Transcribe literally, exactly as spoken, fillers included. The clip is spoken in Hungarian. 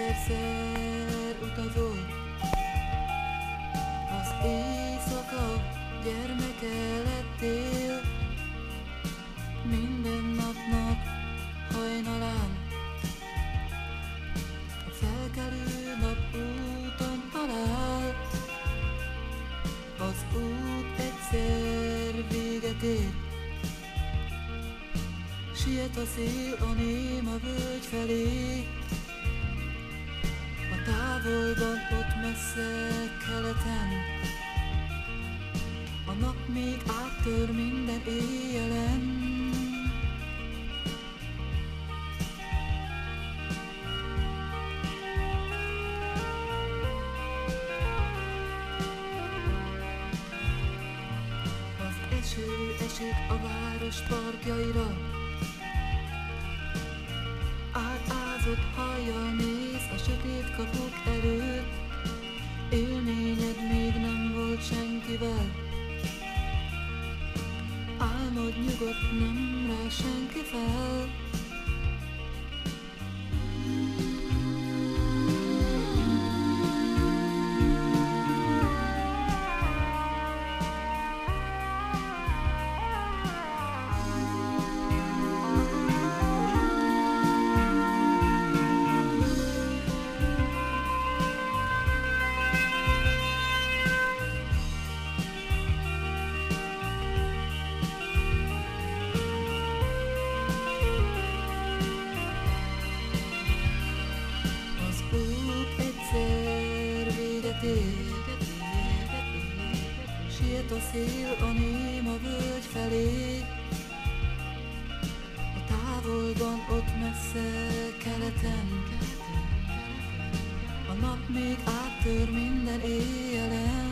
Ezerszer utazol, az éjszaka gyermeke lettél. Minden napnak hajnalán a felkelő nap úton talál. Az út egyszer véget ér, siet a szél a néma völgy felé. A távolban, ott messze keleten, a nap még áttör minden éjjelen. Az eső esik a város parkjaira, átázott hajjal néz a sötét kapuk előtt. Élményed még nem volt senkivel, álmod nyugodt, nem rá senki fel. Siet a szél a néma völgy felé. A távolban, ott messze keleten, a nap még áttör minden éjjelen.